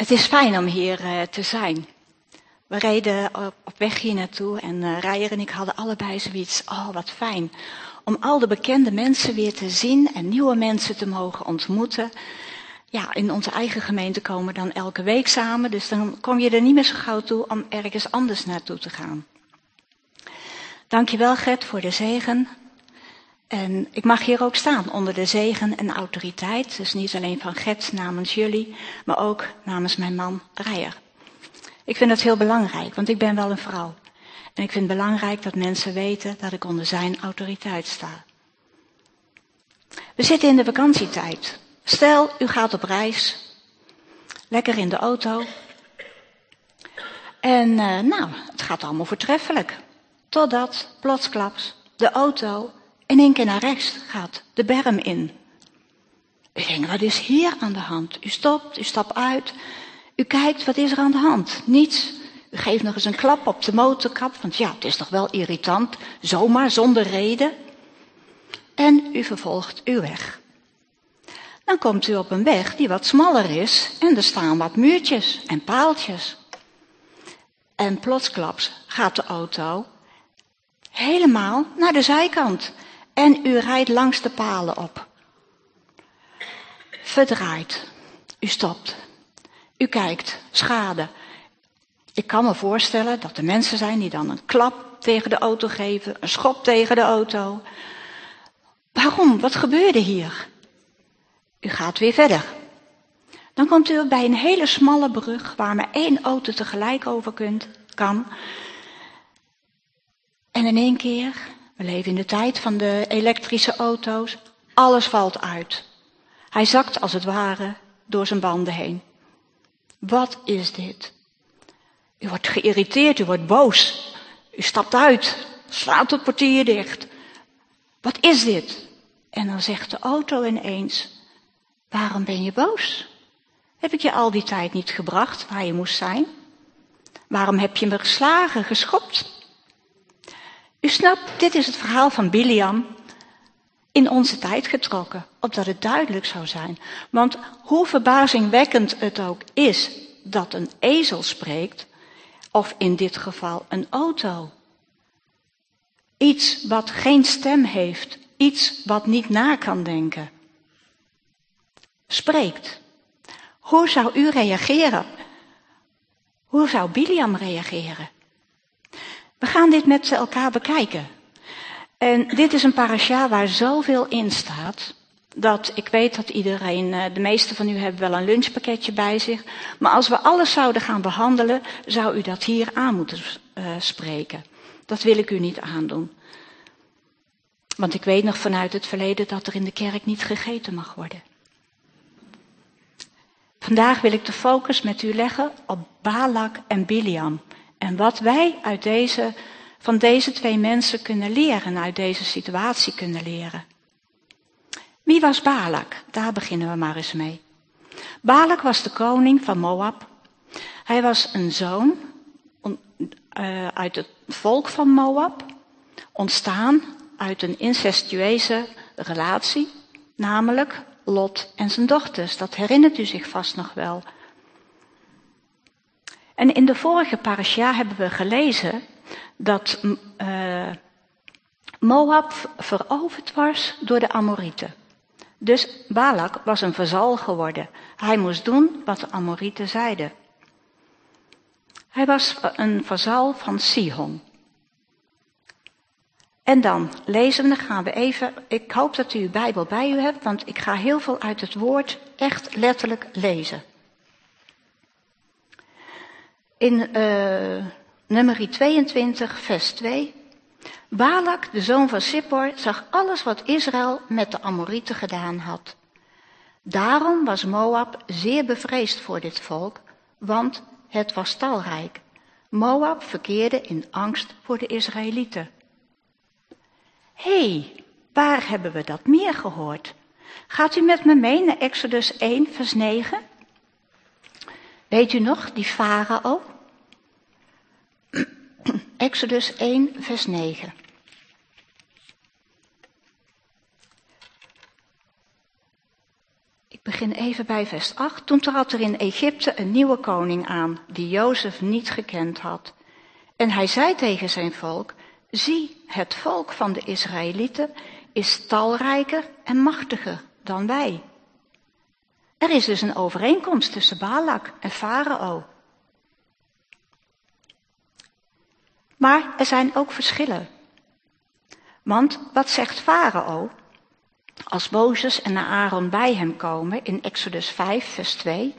Het is fijn om hier te zijn. We reden op weg hier naartoe en Rijer en ik hadden allebei zoiets, oh wat fijn. Om al de bekende mensen weer te zien en nieuwe mensen te mogen ontmoeten. Ja, in onze eigen gemeente komen we dan elke week samen, dus dan kom je er niet meer zo gauw toe om ergens anders naartoe te gaan. Dankjewel Gert voor de zegen. En ik mag hier ook staan onder de zegen en autoriteit. Dus niet alleen van Gert namens jullie, maar ook namens mijn man Rijer. Ik vind dat heel belangrijk, want ik ben wel een vrouw. En ik vind het belangrijk dat mensen weten dat ik onder zijn autoriteit sta. We zitten in de vakantietijd. Stel, u gaat op reis. Lekker in de auto. En het gaat allemaal voortreffelijk. Totdat, plotsklaps, de auto in één keer naar rechts gaat, de berm in. U denkt, wat is hier aan de hand? U stopt, u stapt uit. U kijkt, wat is er aan de hand? Niets. U geeft nog eens een klap op de motorkap, want ja, het is toch wel irritant, zomaar, zonder reden. En u vervolgt uw weg. Dan komt u op een weg die wat smaller is en er staan wat muurtjes en paaltjes. En plotsklaps gaat de auto helemaal naar de zijkant. En u rijdt langs de palen op. Verdraait. U stopt. U kijkt. Schade. Ik kan me voorstellen dat er mensen zijn die dan een klap tegen de auto geven. Een schop tegen de auto. Waarom? Wat gebeurde hier? U gaat weer verder. Dan komt u bij een hele smalle brug waar maar 1 auto tegelijk over kan. En in één keer, we leven in de tijd van de elektrische auto's, alles valt uit. Hij zakt als het ware door zijn banden heen. Wat is dit? U wordt geïrriteerd, u wordt boos. U stapt uit, slaat het portier dicht. Wat is dit? En dan zegt de auto ineens, waarom ben je boos? Heb ik je al die tijd niet gebracht waar je moest zijn? Waarom heb je me geslagen, geschopt? U snapt, dit is het verhaal van Biliam in onze tijd getrokken, opdat het duidelijk zou zijn. Want hoe verbazingwekkend het ook is dat een ezel spreekt, of in dit geval een auto. Iets wat geen stem heeft, iets wat niet na kan denken. Spreekt. Hoe zou u reageren? Hoe zou Biliam reageren? We gaan dit met elkaar bekijken. En dit is een parasha waar zoveel in staat, dat ik weet dat iedereen, de meeste van u hebben wel een lunchpakketje bij zich. Maar als we alles zouden gaan behandelen, zou u dat hier aan moeten spreken. Dat wil ik u niet aandoen. Want ik weet nog vanuit het verleden dat er in de kerk niet gegeten mag worden. Vandaag wil ik de focus met u leggen op Balak en Biliam. En wat wij van deze 2 mensen kunnen leren, uit deze situatie kunnen leren. Wie was Balak? Daar beginnen we maar eens mee. Balak was de koning van Moab. Hij was een zoon uit het volk van Moab, ontstaan uit een incestueuze relatie, namelijk Lot en zijn dochters. Dat herinnert u zich vast nog wel. En in de vorige parasha hebben we gelezen dat Moab veroverd was door de Amorieten. Dus Balak was een vazal geworden. Hij moest doen wat de Amorieten zeiden. Hij was een vazal van Sihon. En dan lezen we, dan gaan we even, ik hoop dat u uw Bijbel bij u hebt, want ik ga heel veel uit het woord echt letterlijk lezen. In Numeri 22, vers 2. Balak, de zoon van Zippor, zag alles wat Israël met de Amorieten gedaan had. Daarom was Moab zeer bevreesd voor dit volk, want het was talrijk. Moab verkeerde in angst voor de Israëlieten. Waar hebben we dat meer gehoord? Gaat u met me mee naar Exodus 1, vers 9? Weet u nog, die farao? Exodus 1, vers 9. Ik begin even bij vers 8. Toen trad er in Egypte een nieuwe koning aan, die Jozef niet gekend had. En hij zei tegen zijn volk, zie, het volk van de Israëlieten is talrijker en machtiger dan wij. Er is dus een overeenkomst tussen Balak en Farao. Maar er zijn ook verschillen. Want wat zegt Farao als Mozes en Aaron bij hem komen in Exodus 5, vers 2?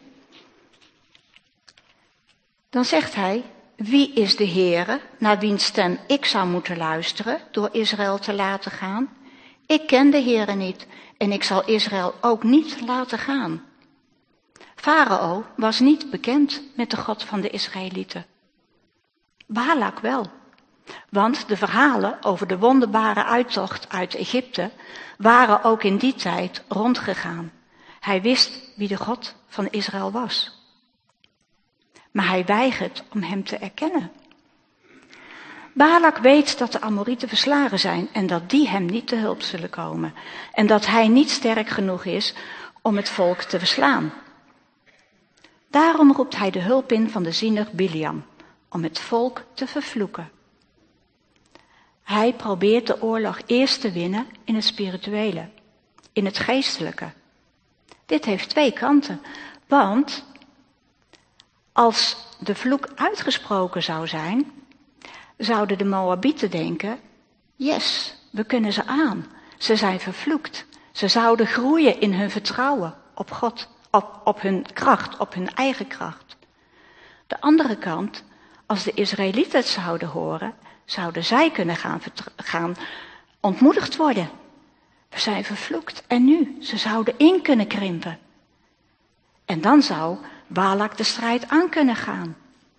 Dan zegt hij, wie is de Heere, naar wiens stem ik zou moeten luisteren door Israël te laten gaan? Ik ken de Heere niet en ik zal Israël ook niet laten gaan. Farao was niet bekend met de God van de Israëlieten. Balak wel. Want de verhalen over de wonderbare uittocht uit Egypte waren ook in die tijd rondgegaan. Hij wist wie de God van Israël was. Maar hij weigert om hem te erkennen. Balak weet dat de Amorieten verslagen zijn en dat die hem niet te hulp zullen komen. En dat hij niet sterk genoeg is om het volk te verslaan. Daarom roept hij de hulp in van de ziener Biliam, om het volk te vervloeken. Hij probeert de oorlog eerst te winnen in het spirituele, in het geestelijke. Dit heeft twee kanten, want als de vloek uitgesproken zou zijn, zouden de Moabieten denken, yes, we kunnen ze aan. Ze zijn vervloekt. Ze zouden groeien in hun vertrouwen op God, op hun kracht, op hun eigen kracht. De andere kant, als de Israëlieten het zouden horen, zouden zij kunnen gaan ontmoedigd worden. We zijn vervloekt. En nu? Ze zouden in kunnen krimpen. En dan zou Balak de strijd aan kunnen gaan.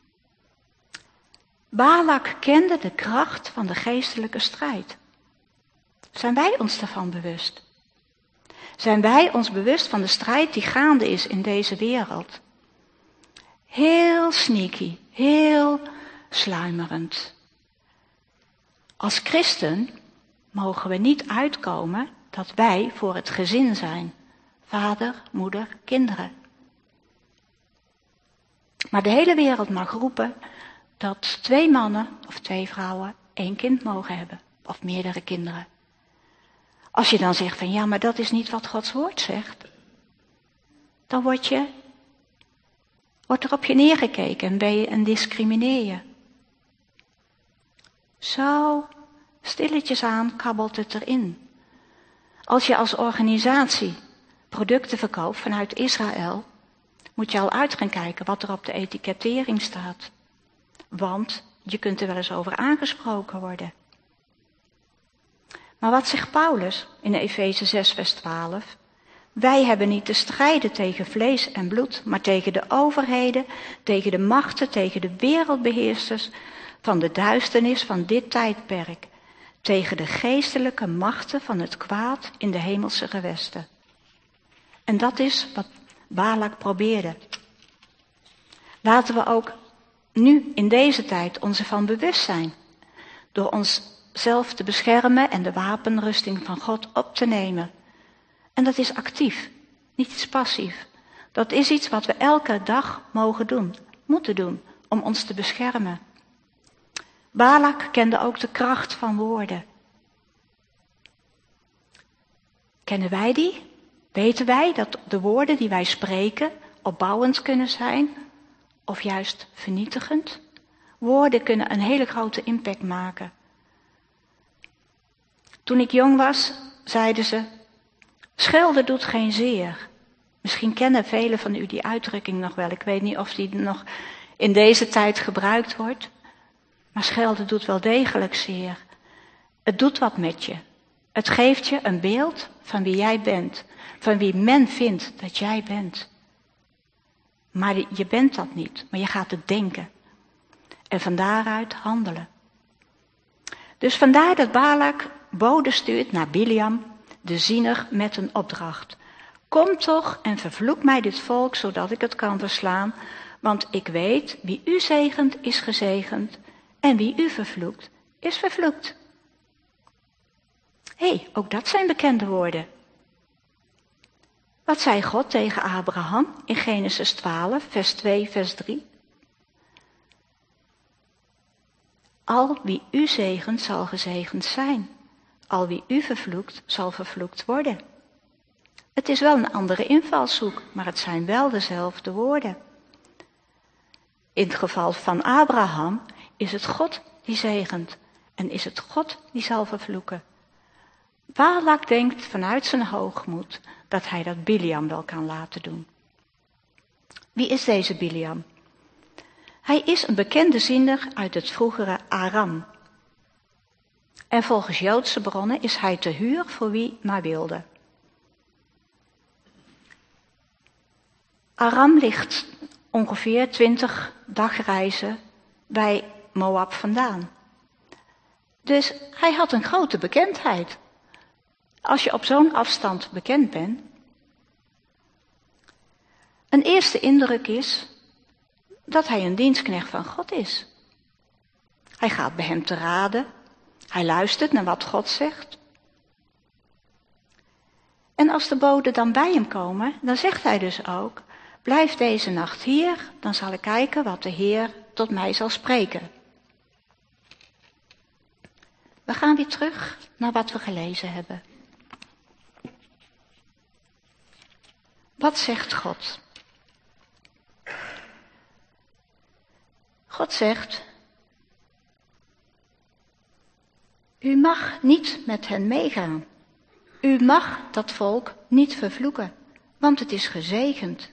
Balak kende de kracht van de geestelijke strijd. Zijn wij ons daarvan bewust? Zijn wij ons bewust van de strijd die gaande is in deze wereld? Heel sneaky, heel sluimerend. Als christen mogen we niet uitkomen dat wij voor het gezin zijn. Vader, moeder, kinderen. Maar de hele wereld mag roepen dat 2 mannen of 2 vrouwen 1 kind mogen hebben. Of meerdere kinderen. Als je dan zegt van ja, maar dat is niet wat Gods woord zegt. Dan wordt er op je neergekeken en ben je en discrimineer je. Zo stilletjes aan kabbelt het erin. Als je als organisatie producten verkoopt vanuit Israël, moet je al uit gaan kijken wat er op de etikettering staat. Want je kunt er wel eens over aangesproken worden. Maar wat zegt Paulus in Efeze 6 vers 12? Wij hebben niet te strijden tegen vlees en bloed, maar tegen de overheden, tegen de machten, tegen de wereldbeheersers van de duisternis van dit tijdperk, tegen de geestelijke machten van het kwaad in de hemelse gewesten. En dat is wat Balak probeerde. Laten we ook nu in deze tijd ons ervan bewust zijn, door onszelf te beschermen en de wapenrusting van God op te nemen. En dat is actief, niet iets passief. Dat is iets wat we elke dag mogen doen, moeten doen, om ons te beschermen. Balak kende ook de kracht van woorden. Kennen wij die? Weten wij dat de woorden die wij spreken opbouwend kunnen zijn of juist vernietigend? Woorden kunnen een hele grote impact maken. Toen ik jong was, zeiden ze, schelden doet geen zeer. Misschien kennen velen van u die uitdrukking nog wel. Ik weet niet of die nog in deze tijd gebruikt wordt. Maar schelden doet wel degelijk zeer. Het doet wat met je. Het geeft je een beeld van wie jij bent. Van wie men vindt dat jij bent. Maar je bent dat niet. Maar je gaat het denken. En van daaruit handelen. Dus vandaar dat Balak bode stuurt naar Biliam, de ziener, met een opdracht. Kom toch en vervloek mij dit volk, zodat ik het kan verslaan. Want ik weet, wie u zegent, is gezegend. En wie u vervloekt, is vervloekt. Hé, ook dat zijn bekende woorden. Wat zei God tegen Abraham in Genesis 12, vers 2, vers 3? Al wie u zegent, zal gezegend zijn. Al wie u vervloekt, zal vervloekt worden. Het is wel een andere invalshoek, maar het zijn wel dezelfde woorden. In het geval van Abraham is het God die zegent en is het God die zal vervloeken. Balak denkt vanuit zijn hoogmoed dat hij dat Biliam wel kan laten doen. Wie is deze Biliam? Hij is een bekende ziener uit het vroegere Aram. En volgens Joodse bronnen is hij te huur voor wie maar wilde. Aram ligt ongeveer 20 dagreizen bij Moab vandaan. Dus hij had een grote bekendheid. Als je op zo'n afstand bekend bent. Een eerste indruk is dat hij een dienstknecht van God is. Hij gaat bij hem te raden. Hij luistert naar wat God zegt. En als de boden dan bij hem komen, dan zegt hij dus ook: blijf deze nacht hier, dan zal ik kijken wat de Heer tot mij zal spreken. We gaan weer terug naar wat we gelezen hebben. Wat zegt God? God zegt: u mag niet met hen meegaan. U mag dat volk niet vervloeken, want het is gezegend.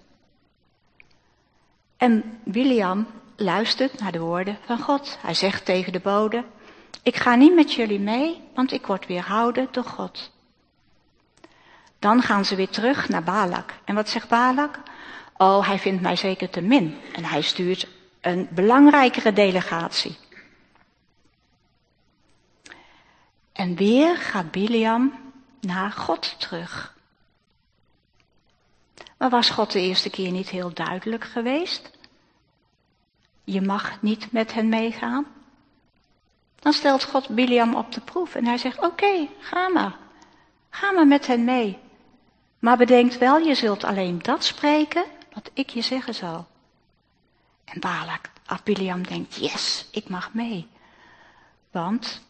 En Biliam luistert naar de woorden van God. Hij zegt tegen de bode: ik ga niet met jullie mee, want ik word weerhouden door God. Dan gaan ze weer terug naar Balak. En wat zegt Balak? Oh, hij vindt mij zeker te min. En hij stuurt een belangrijkere delegatie. En weer gaat Biliam naar God terug. Maar was God de eerste keer niet heel duidelijk geweest? Je mag niet met hen meegaan. Dan stelt God Biliam op de proef en hij zegt: oké, ga maar. Ga maar met hen mee. Maar bedenk wel, je zult alleen dat spreken wat ik je zeggen zal. En Biliam denkt: yes, ik mag mee. Want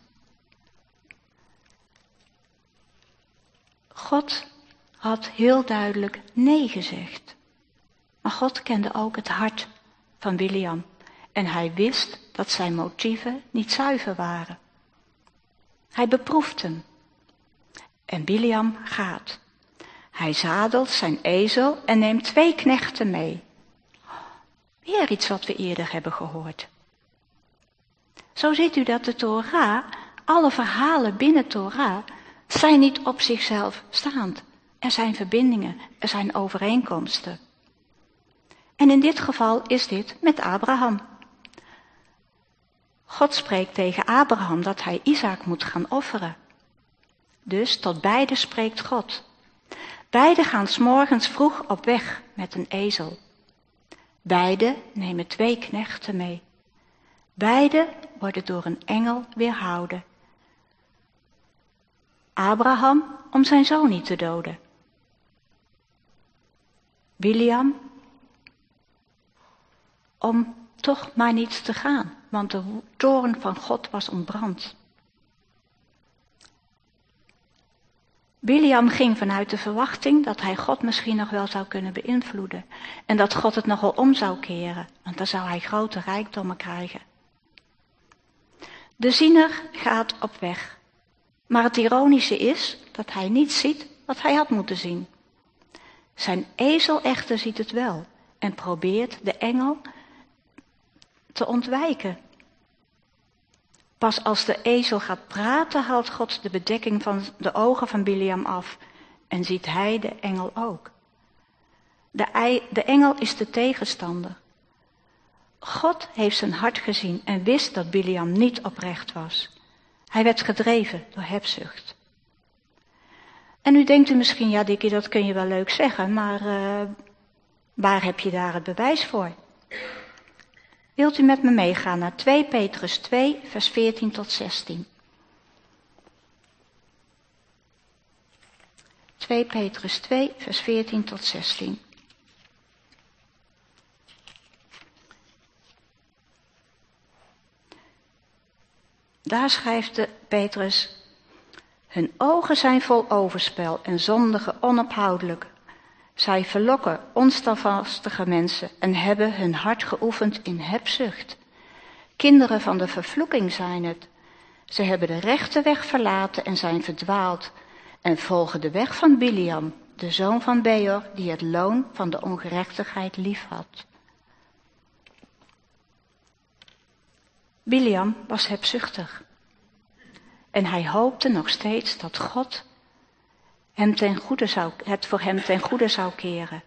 God had heel duidelijk nee gezegd. Maar God kende ook het hart van Biliam. En hij wist dat zijn motieven niet zuiver waren. Hij beproeft hem. En Biliam gaat. Hij zadelt zijn ezel en neemt 2 knechten mee. Weer iets wat we eerder hebben gehoord. Zo ziet u dat de Torah, alle verhalen binnen Torah, zijn niet op zichzelf staand. Er zijn verbindingen, er zijn overeenkomsten. En in dit geval is dit met Abraham. God spreekt tegen Abraham dat hij Isaac moet gaan offeren. Dus tot beide spreekt God. Beiden gaan 's morgens vroeg op weg met een ezel. Beiden nemen 2 knechten mee. Beiden worden door een engel weerhouden. Abraham om zijn zoon niet te doden. Biliam om toch maar niet te gaan, want de toorn van God was ontbrand. Biliam ging vanuit de verwachting dat hij God misschien nog wel zou kunnen beïnvloeden en dat God het nogal om zou keren, want dan zou hij grote rijkdommen krijgen. De ziener gaat op weg, maar het ironische is dat hij niet ziet wat hij had moeten zien. Zijn ezel echter ziet het wel en probeert de engel te ontwijken. Pas als de ezel gaat praten, haalt God de bedekking van de ogen van Biliam af en ziet hij de engel ook. De engel is de tegenstander. God heeft zijn hart gezien en wist dat Biliam niet oprecht was. Hij werd gedreven door hebzucht. En nu denkt u misschien: ja Dikkie, dat kun je wel leuk zeggen, maar waar heb je daar het bewijs voor? Wilt u met me meegaan naar 2 Petrus 2, vers 14 tot 16. 2 2 Petrus 2, vers 14 tot 16. Daar schrijft Petrus: hun ogen zijn vol overspel en zondigen onophoudelijk. Zij verlokken onstandvastige mensen en hebben hun hart geoefend in hebzucht. Kinderen van de vervloeking zijn het. Ze hebben de rechte weg verlaten en zijn verdwaald en volgen de weg van Biliam, de zoon van Beor, die het loon van de ongerechtigheid liefhad. Biliam was hebzuchtig. En hij hoopte nog steeds dat God het voor hem ten goede zou keren.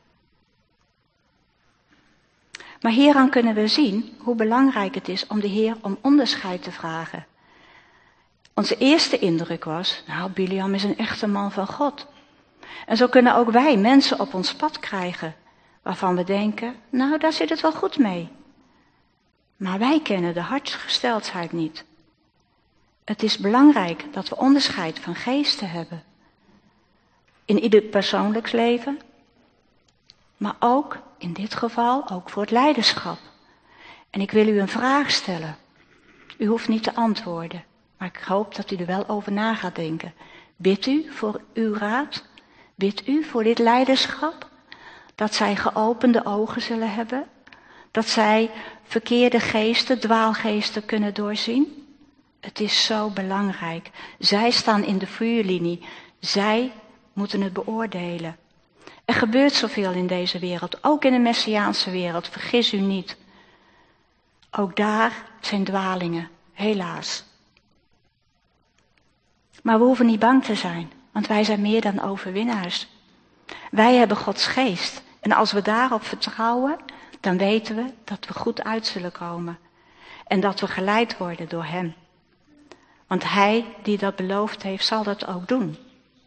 Maar hieraan kunnen we zien hoe belangrijk het is om de Heer om onderscheid te vragen. Onze eerste indruk was, Biliam is een echte man van God. En zo kunnen ook wij mensen op ons pad krijgen, waarvan we denken, daar zit het wel goed mee. Maar wij kennen de hartsgesteldheid niet. Het is belangrijk dat we onderscheid van geesten hebben. In ieder persoonlijks leven, maar ook, in dit geval, ook voor het leiderschap. En ik wil u een vraag stellen. U hoeft niet te antwoorden, maar ik hoop dat u er wel over na gaat denken. Bidt u voor uw raad? Bidt u voor dit leiderschap? Dat zij geopende ogen zullen hebben? Dat zij verkeerde geesten, dwaalgeesten kunnen doorzien? Het is zo belangrijk. Zij staan in de vuurlinie. Zij moeten het beoordelen. Er gebeurt zoveel in deze wereld, ook in de Messiaanse wereld, vergis u niet. Ook daar zijn dwalingen, helaas. Maar we hoeven niet bang te zijn, want wij zijn meer dan overwinnaars. Wij hebben Gods geest en als we daarop vertrouwen, dan weten we dat we goed uit zullen komen. En dat we geleid worden door Hem. Want Hij die dat beloofd heeft, zal dat ook doen.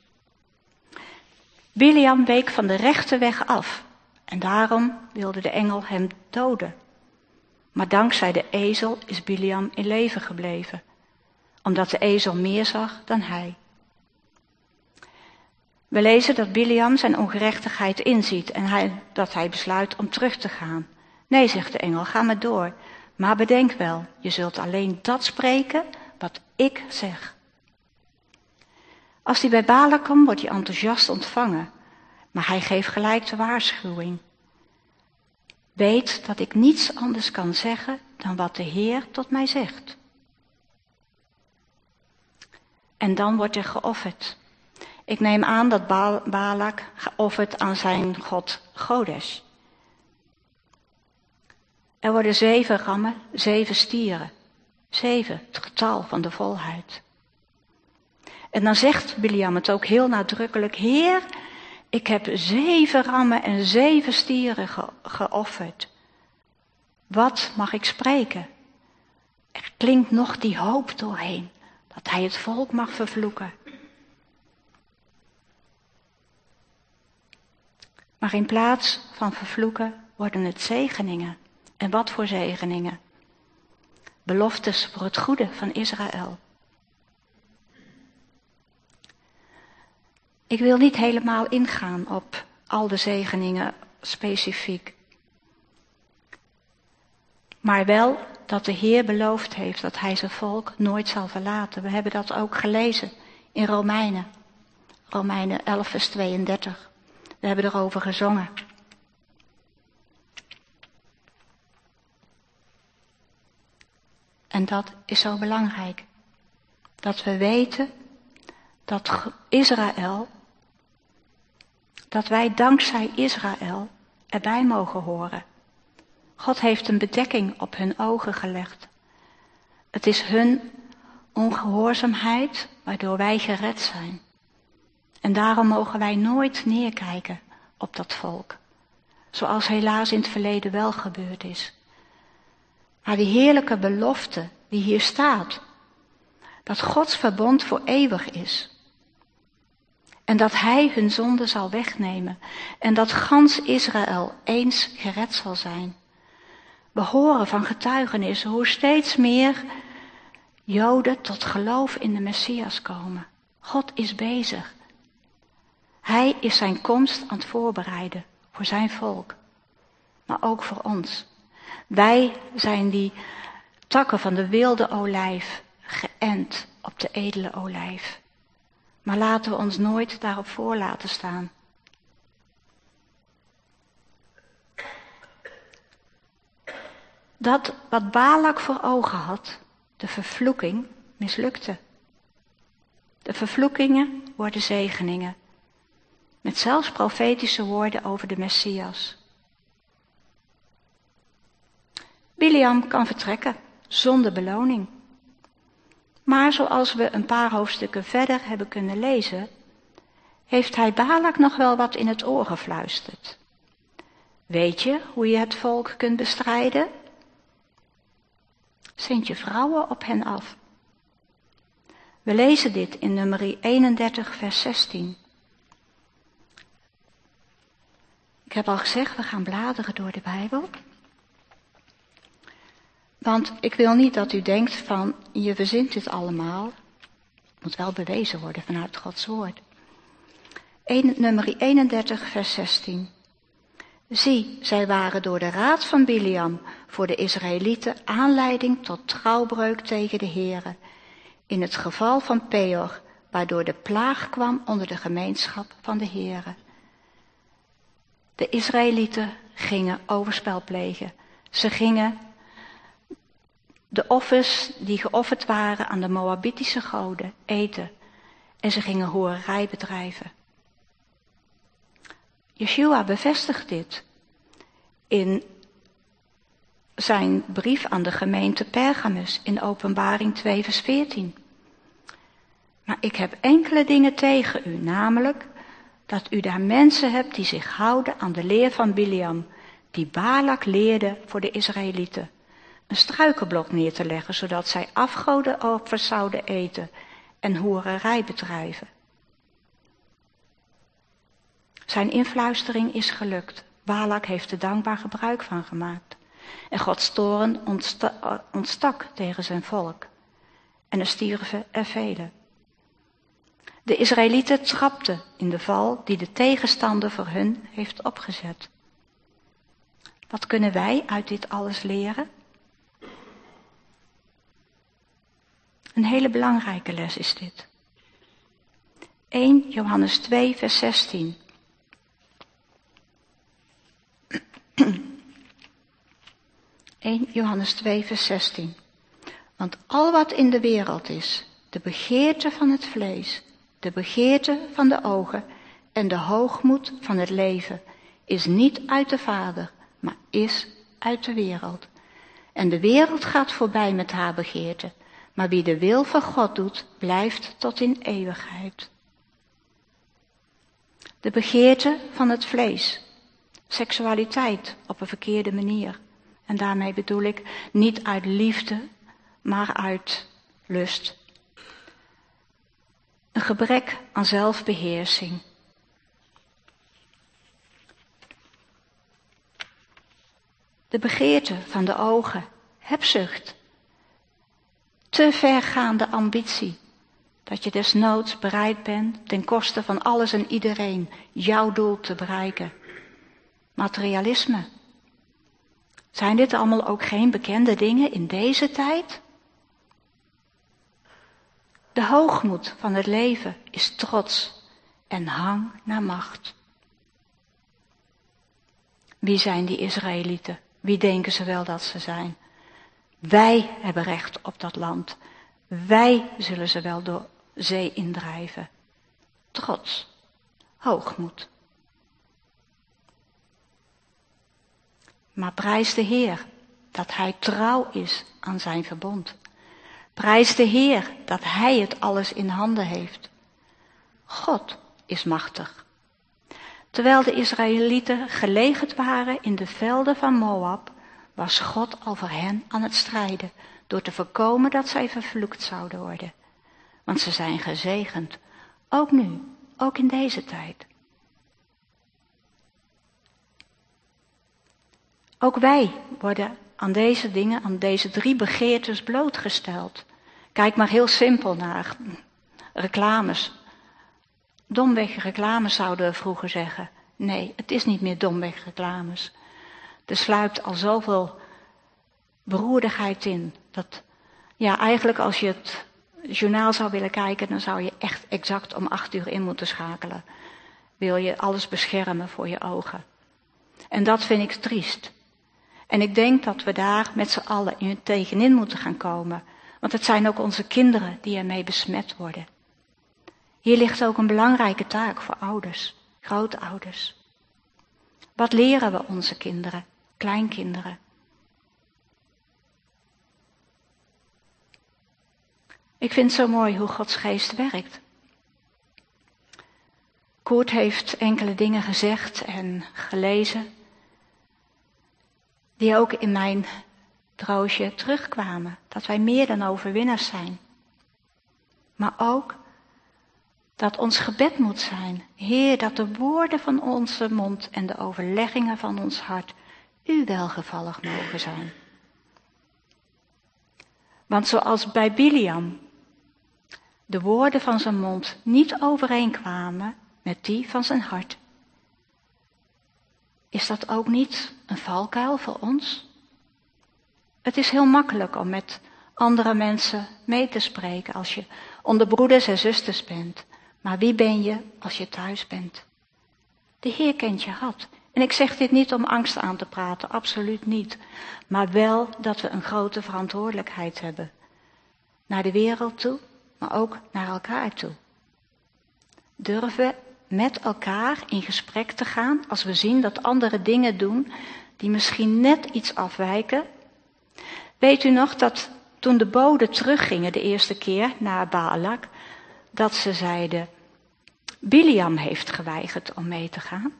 Biliam week van de rechte weg af en daarom wilde de engel hem doden. Maar dankzij de ezel is Biliam in leven gebleven, omdat de ezel meer zag dan hij. We lezen dat Biliam zijn ongerechtigheid inziet en dat hij besluit om terug te gaan. Nee, zegt de engel, ga maar door, maar bedenk wel, je zult alleen dat spreken wat ik zeg. Als hij bij Balak komt, wordt hij enthousiast ontvangen. Maar hij geeft gelijk de waarschuwing. Weet dat ik niets anders kan zeggen dan wat de Heer tot mij zegt. En dan wordt er geofferd. Ik neem aan dat Balak geofferd aan zijn god Godes. Er worden 7 rammen, 7 stieren. 7, het getal van de volheid. En dan zegt Biliam het ook heel nadrukkelijk. Heer, ik heb 7 rammen en 7 stieren geofferd. Wat mag ik spreken? Er klinkt nog die hoop doorheen. Dat hij het volk mag vervloeken. Maar in plaats van vervloeken worden het zegeningen. En wat voor zegeningen? Beloftes voor het goede van Israël. Ik wil niet helemaal ingaan op al de zegeningen specifiek. Maar wel dat de Heer beloofd heeft dat hij zijn volk nooit zal verlaten. We hebben dat ook gelezen in Romeinen. Romeinen 11 vers 32. We hebben erover gezongen. En dat is zo belangrijk. Dat we weten dat Israël, dat wij dankzij Israël erbij mogen horen. God heeft een bedekking op hun ogen gelegd. Het is hun ongehoorzaamheid waardoor wij gered zijn. En daarom mogen wij nooit neerkijken op dat volk. Zoals helaas in het verleden wel gebeurd is. Maar die heerlijke belofte die hier staat. Dat Gods verbond voor eeuwig is. En dat Hij hun zonde zal wegnemen. En dat gans Israël eens gered zal zijn. We horen van getuigenissen hoe steeds meer Joden tot geloof in de Messias komen. God is bezig. Hij is zijn komst aan het voorbereiden voor zijn volk, maar ook voor ons. Wij zijn die takken van de wilde olijf, geënt op de edele olijf. Maar laten we ons nooit daarop voor laten staan. Dat wat Balak voor ogen had, de vervloeking, mislukte. De vervloekingen worden zegeningen. Met zelfs profetische woorden over de Messias. Biliam kan vertrekken, zonder beloning. Maar zoals we een paar hoofdstukken verder hebben kunnen lezen, heeft hij Balak nog wel wat in het oor gefluisterd. Weet je hoe je het volk kunt bestrijden? Zend je vrouwen op hen af. We lezen dit in Numeri 31 vers 16. Ik heb al gezegd, we gaan bladeren door de Bijbel. Want ik wil niet dat u denkt van, je verzint dit allemaal. Het moet wel bewezen worden vanuit Gods woord. Numeri 31 vers 16. Zie, zij waren door de raad van Biliam voor de Israëlieten aanleiding tot trouwbreuk tegen de Here. In het geval van Peor, waardoor de plaag kwam onder de gemeenschap van de Here. De Israëlieten gingen overspel plegen. Ze gingen de offers die geofferd waren aan de Moabitische goden eten. En ze gingen hoererij bedrijven. Yeshua bevestigt dit in zijn brief aan de gemeente Pergamus in Openbaring 2 vers 14. Maar ik heb enkele dingen tegen u, namelijk dat u daar mensen hebt die zich houden aan de leer van Biliam, die Balak leerde voor de Israëlieten. Een struikenblok neer te leggen, zodat zij afgodenoffers zouden eten en hoererij bedrijven. Zijn influistering is gelukt. Balak heeft er dankbaar gebruik van gemaakt. En Gods toorn ontstak tegen zijn volk. En er stierven er velen. De Israëlieten trapten in de val die de tegenstander voor hun heeft opgezet. Wat kunnen wij uit dit alles leren? Een hele belangrijke les is dit. 1 Johannes 2 vers 16. 1 Johannes 2 vers 16. Want al wat in de wereld is, de begeerte van het vlees, de begeerte van de ogen en de hoogmoed van het leven, is niet uit de Vader, maar is uit de wereld. En de wereld gaat voorbij met haar begeerte, maar wie de wil van God doet, blijft tot in eeuwigheid. De begeerte van het vlees, seksualiteit op een verkeerde manier. En daarmee bedoel ik niet uit liefde, maar uit lust. Een gebrek aan zelfbeheersing. De begeerte van de ogen, hebzucht. Te vergaande ambitie, dat je desnoods bereid bent ten koste van alles en iedereen jouw doel te bereiken. Materialisme. Zijn dit allemaal ook geen bekende dingen in deze tijd? De hoogmoed van het leven is trots en hang naar macht. Wie zijn die Israëlieten? Wie denken ze wel dat ze zijn? Wij hebben recht op dat land. Wij zullen ze wel door zee indrijven. Trots, hoogmoed. Maar prijs de Heer dat Hij trouw is aan zijn verbond. Prijs de Heer dat Hij het alles in handen heeft. God is machtig. Terwijl de Israëlieten gelegerd waren in de velden van Moab, was God al voor hen aan het strijden, door te voorkomen dat zij vervloekt zouden worden. Want ze zijn gezegend, ook nu, ook in deze tijd. Ook wij worden aan deze dingen, aan deze 3 begeertes blootgesteld. Kijk maar heel simpel naar reclames. domweg reclames zouden we vroeger zeggen. Nee, het is niet meer domweg reclames. Er sluipt al zoveel beroerdigheid in. Dat, ja, eigenlijk als je het journaal zou willen kijken, dan zou je echt exact om 8:00 in moeten schakelen. Wil je alles beschermen voor je ogen. En dat vind ik triest. En ik denk dat we daar met z'n allen tegenin moeten gaan komen. Want het zijn ook onze kinderen die ermee besmet worden. Hier ligt ook een belangrijke taak voor ouders, grootouders. Wat leren we onze kinderen, kleinkinderen? Ik vind het zo mooi hoe Gods geest werkt. Koert heeft enkele dingen gezegd en gelezen, die ook in mijn droosje terugkwamen. Dat wij meer dan overwinnaars zijn. Maar ook dat ons gebed moet zijn. Heer, dat de woorden van onze mond en de overleggingen van ons hart u welgevallig mogen zijn. Want zoals bij Biliam de woorden van zijn mond niet overeenkwamen met die van zijn hart, is dat ook niet een valkuil voor ons? Het is heel makkelijk om met andere mensen mee te spreken als je onder broeders en zusters bent. Maar wie ben je als je thuis bent? De Heer kent je hart. En ik zeg dit niet om angst aan te praten, absoluut niet. Maar wel dat we een grote verantwoordelijkheid hebben. Naar de wereld toe, maar ook naar elkaar toe. Durven we met elkaar in gesprek te gaan als we zien dat anderen dingen doen die misschien net iets afwijken? Weet u nog dat toen de boden teruggingen de eerste keer naar Baalak, dat ze zeiden, Biliam heeft geweigerd om mee te gaan?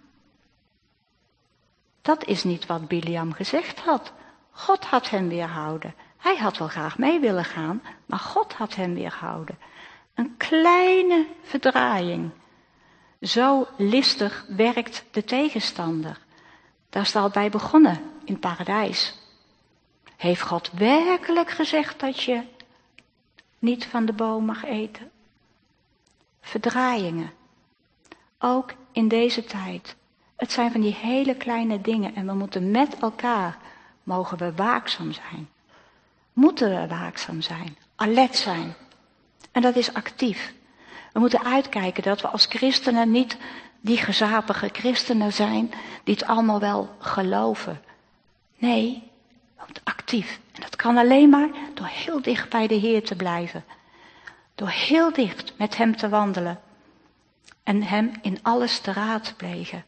Dat is niet wat Biliam gezegd had. God had hem weerhouden. Hij had wel graag mee willen gaan, maar God had hem weerhouden. Een kleine verdraaiing. Zo listig werkt de tegenstander. Daar is het al bij begonnen, in het paradijs. Heeft God werkelijk gezegd dat je niet van de boom mag eten? Verdraaiingen. Ook in deze tijd. Het zijn van die hele kleine dingen en we moeten met elkaar, mogen we waakzaam zijn. Moeten we waakzaam zijn, alert zijn. En dat is actief. We moeten uitkijken dat we als christenen niet die gezapige christenen zijn die het allemaal wel geloven. Nee, we moeten actief. En dat kan alleen maar door heel dicht bij de Heer te blijven. Door heel dicht met hem te wandelen. En hem in alles te raadplegen.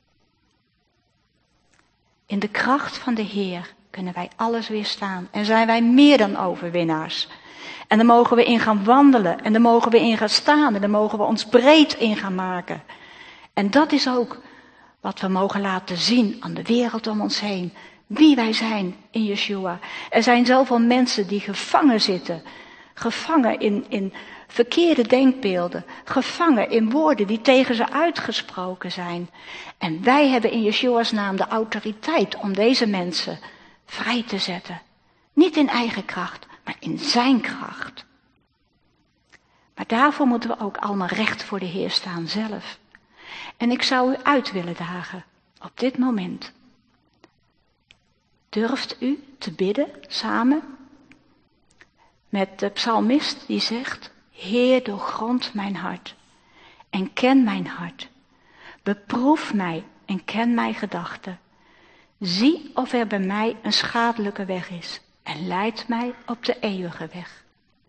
In de kracht van de Heer kunnen wij alles weerstaan. En zijn wij meer dan overwinnaars. En daar mogen we in gaan wandelen. En daar mogen we in gaan staan. En daar mogen we ons breed in gaan maken. En dat is ook wat we mogen laten zien aan de wereld om ons heen. Wie wij zijn in Yeshua. Er zijn zoveel mensen die gevangen zitten. Gevangen in verkeerde denkbeelden. Gevangen in woorden die tegen ze uitgesproken zijn. En wij hebben in Yeshua's naam de autoriteit om deze mensen vrij te zetten. Niet in eigen kracht, maar in zijn kracht. Maar daarvoor moeten we ook allemaal recht voor de Heer staan zelf. En ik zou u uit willen dagen op dit moment. Durft u te bidden samen met de psalmist die zegt, Heer, doorgrond mijn hart en ken mijn hart. Beproef mij en ken mijn gedachten. Zie of er bij mij een schadelijke weg is en leid mij op de eeuwige weg.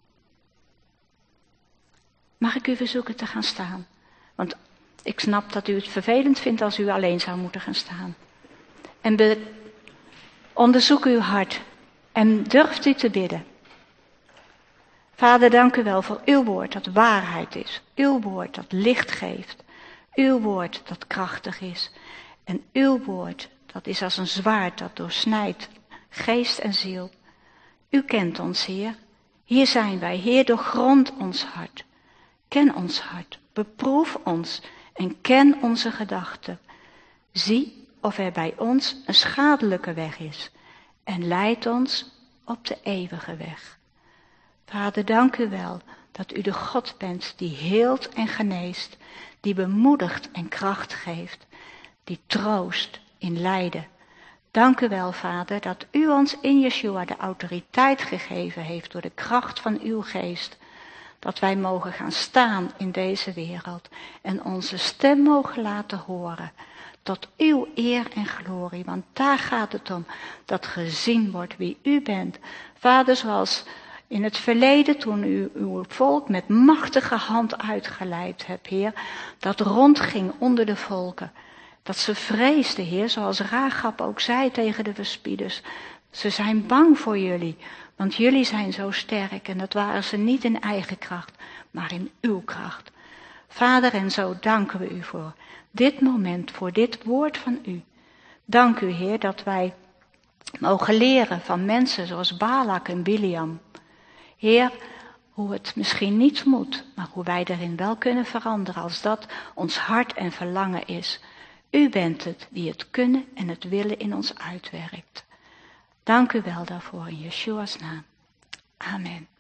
Mag ik u verzoeken te gaan staan? Want ik snap dat u het vervelend vindt als u alleen zou moeten gaan staan. En onderzoek uw hart en durft u te bidden. Vader, dank u wel voor uw woord dat waarheid is. Uw woord dat licht geeft. Uw woord dat krachtig is. En uw woord dat is als een zwaard dat doorsnijdt geest en ziel. U kent ons, Heer. Hier zijn wij. Heer, doorgrond ons hart. Ken ons hart. Beproef ons en ken onze gedachten. Zie of er bij ons een schadelijke weg is. En leid ons op de eeuwige weg. Vader, dank u wel dat u de God bent die heelt en geneest, die bemoedigt en kracht geeft, die troost in lijden. Dank u wel, Vader, dat u ons in Yeshua de autoriteit gegeven heeft door de kracht van uw geest. Dat wij mogen gaan staan in deze wereld en onze stem mogen laten horen. Tot uw eer en glorie, want daar gaat het om, dat gezien wordt wie u bent. Vader, zoals in het verleden toen u uw volk met machtige hand uitgeleid hebt, Heer, dat rondging onder de volken. Dat ze vreesden, Heer, zoals Rahab ook zei tegen de verspieders. Ze zijn bang voor jullie, want jullie zijn zo sterk en dat waren ze niet in eigen kracht, maar in uw kracht. Vader, en zo danken we u voor dit moment, voor dit woord van u. Dank u, Heer, dat wij mogen leren van mensen zoals Balak en Biliam. Heer, hoe het misschien niet moet, maar hoe wij daarin wel kunnen veranderen als dat ons hart en verlangen is. U bent het die het kunnen en het willen in ons uitwerkt. Dank u wel daarvoor in Yeshua's naam. Amen.